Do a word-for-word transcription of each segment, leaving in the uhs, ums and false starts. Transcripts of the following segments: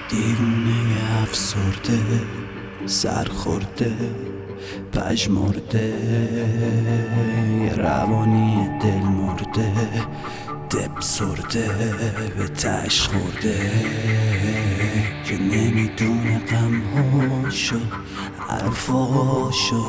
دیرونه افسرده سرخورده پژمرده یه روانی دل مرده دب سرده به تش خورده که نمیدونه غمهاشو حرفاشو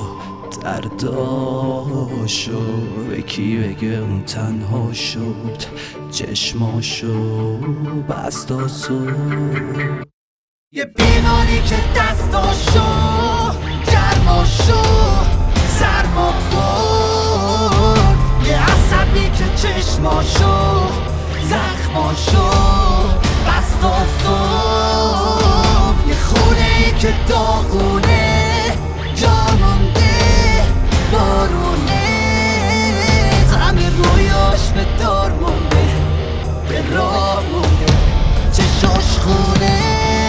درداشو به کی بگه اون تنها شد چشماشو بستاسو یه بیماری که دستاشو گرماشو سرما برد، یه عصبی که چشماشو زخماشو بستاسو، یه خونه ای که داغونه جا مونده بارونه، غم رویاش به دار مونده به راه مونده چشاش خونه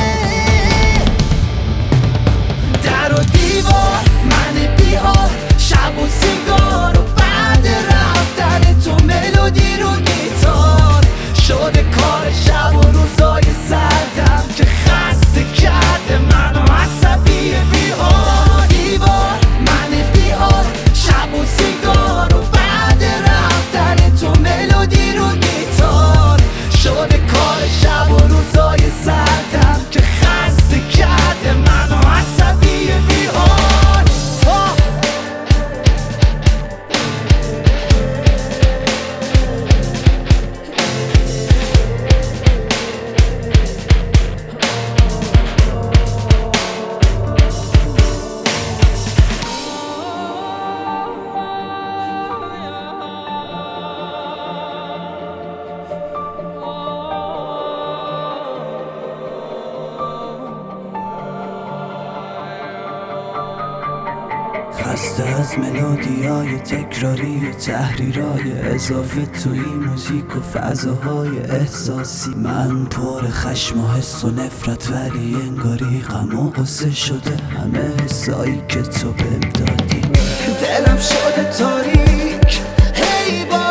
در و دیوار من بیهار شب و سیگار و بعد رفتن تو ملودی رو گیتار شده کار شب و روزای سردم که خسته کرده منو عصبی بیهار دیوار من بیهار شب و سیگار و بعد رفتن تو ملودی رو گیتار شده کار شب و روزای سردم که خسته کرده منو عصبی بیهار خسته از ملودیای تکراری و تحریرای اضافه توی موزیک و فضاهای احساسی من پر خشم و حس و نفرت ولی انگاری غم و غصه شده همه حسایی که تو بهم دادی دلم شده تاریک هی با